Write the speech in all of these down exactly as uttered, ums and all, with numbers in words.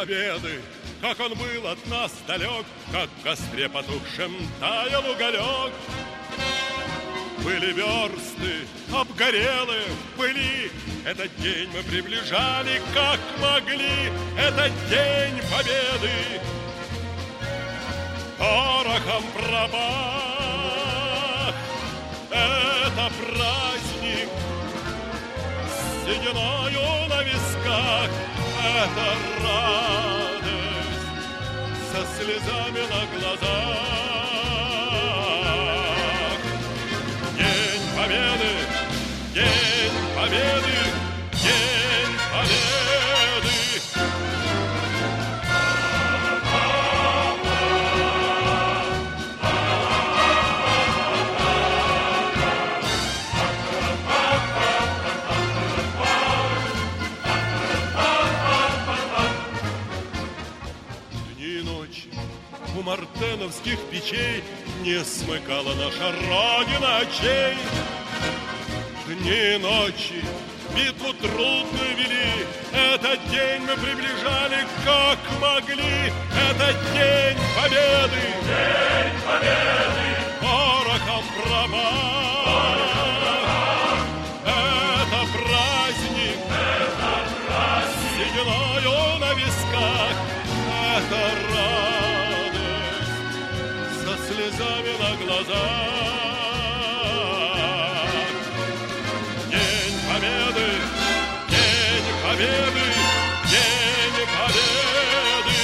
победы, как он был от нас далек, как в костре потухшем таял уголек. Были версты обгорелые в пыли, этот день мы приближали, как могли. Этот день победы порохом пропах. Это праздник с сединою на висках. Это радость со слезами на глазах. День победы, день победы, день победы. Дни и ночи у мартеновских печей не смыкала наша Родина очей. Дни и ночи битву трудную вели, этот день мы приближали, как могли. Этот день победы, день победы, порохом пропах. Это праздник, это праздник, с сединою на висках. Это радость со слезами на глазах. День победы, день победы, день победы.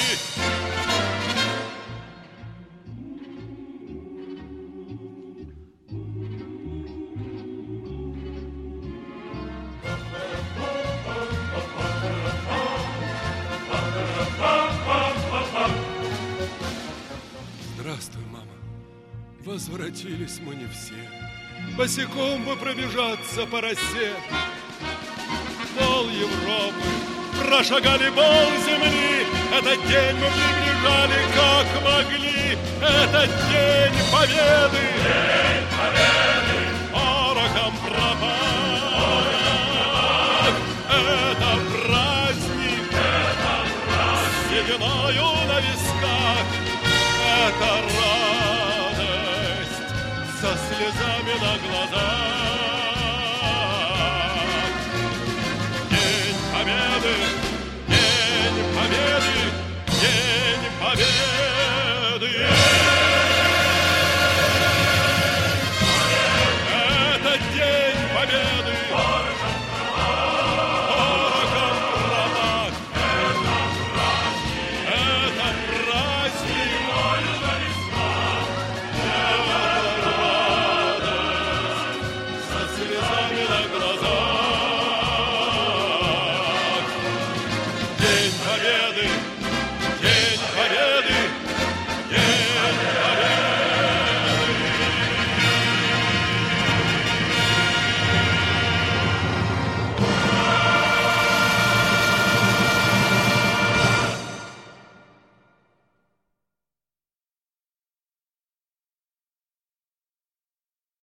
Здравствуй, мама. Возвратились мы не все. Босиком бы пробежаться по росе. Пол Европы прошагали пол земли. Этот день мы приближали, как могли. Этот день победы, день победы, порохом пропах. Это праздник, это праздник, с сединою на висках. Это радость со слезами на глазах.